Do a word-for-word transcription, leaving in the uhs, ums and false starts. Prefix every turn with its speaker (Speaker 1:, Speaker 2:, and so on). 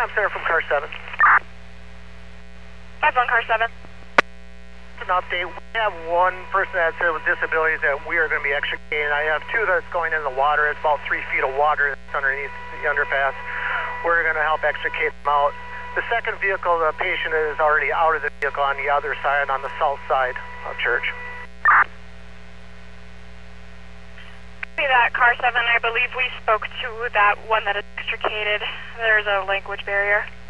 Speaker 1: Tom Center from car seven.
Speaker 2: five one car seven.
Speaker 1: An update. We have one person that's here with disabilities that we are going to be extricating. I have two that's going in the water. It's about three feet of water that's underneath the underpass. We're going to help extricate them out. The second vehicle, the patient is already out of the vehicle on the other side, on the south side of Church.
Speaker 2: See that car seven, I believe we spoke to that one that is extricated. There's a language barrier.